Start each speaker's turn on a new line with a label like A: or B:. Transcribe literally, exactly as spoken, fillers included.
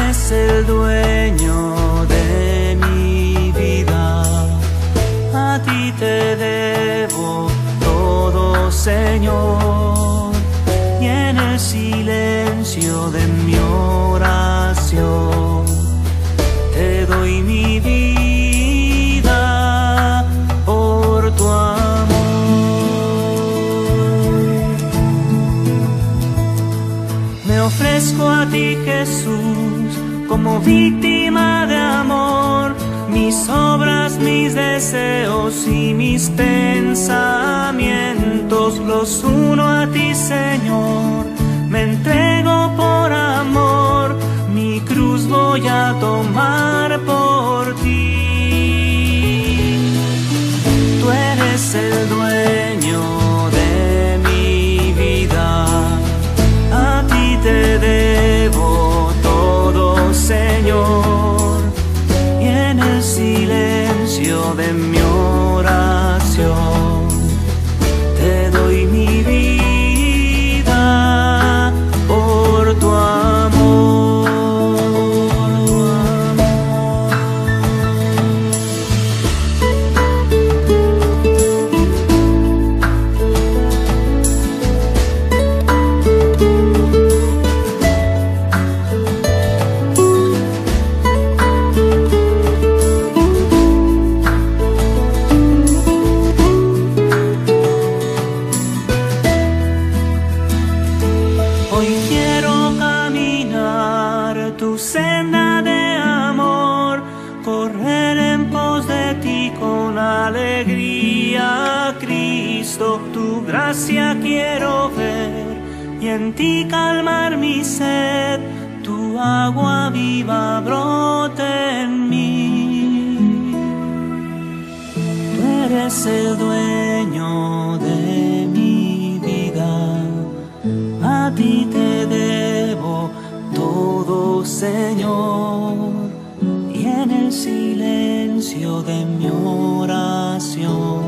A: eres el dueño de mi vida, a ti te debo todo, Señor, y en el silencio de mi oración te doy mi vida por tu amor. Me ofrezco a ti, Jesús, como víctima de amor, mis obras, mis deseos y mis pensamientos los uno a ti, Señor. Me entrego por amor, mi cruz voy a tomar por ti. Tú eres el dueño de mi vida, a ti te debo todo, Señor, y en el silencio de mi oración te doy mi vida por tu amor. Hoy quiero caminar tu senda de amor, correr en pos de ti con alegría, Cristo. Tu gracia quiero ver y en ti calmar mi sed, tu agua viva brote en mí. Tú eres el dueño de mi vida, a ti te debo todo, Señor, y en el silencio de mi oración